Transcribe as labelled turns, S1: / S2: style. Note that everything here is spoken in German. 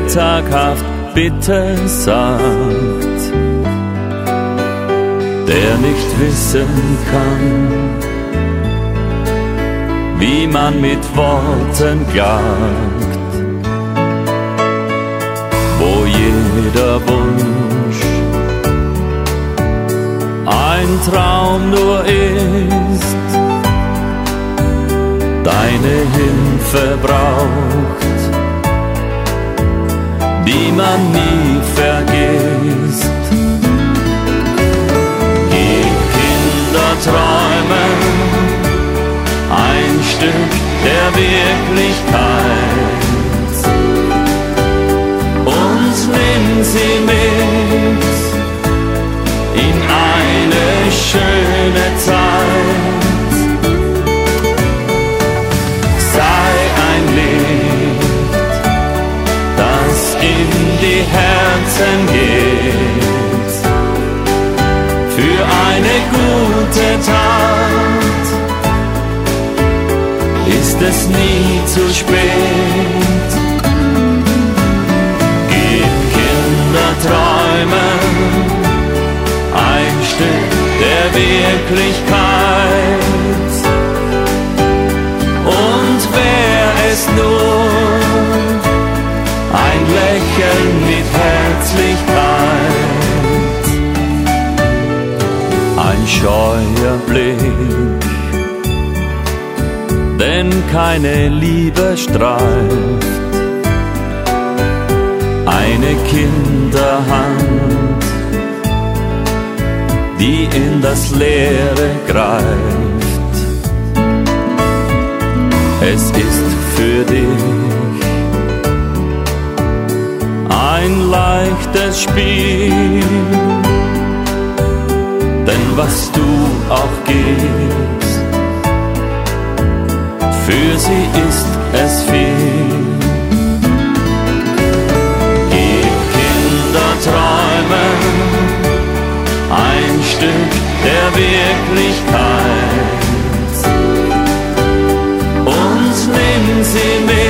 S1: zaghaft Bitte sagt, der nicht wissen kann, wie man mit Worten klagt, wo jeder Wunsch ein Traum nur ist, deine Hilfe braucht, die man nie vergisst. Gib Kinder träumen ein Stück der Wirklichkeit und nimm sie mit in eine schöne Zeit. Sei ein Licht, das in die Herzen geht, für eine gute Tat ist es nie zu spät. Gib Kinder träumen ein Stück der Wirklichkeit und wär es nur ein Lächeln mit Herzlichkeit, ein scheuer Blick, denn keine Liebe streift, eine Kinderhand, die in das Leere greift. Es ist für dich ein leichtes Spiel, denn was du auch gibst, für sie ist es viel. Gib Kinder träumen ein Stück der Wirklichkeit und nimm sie mit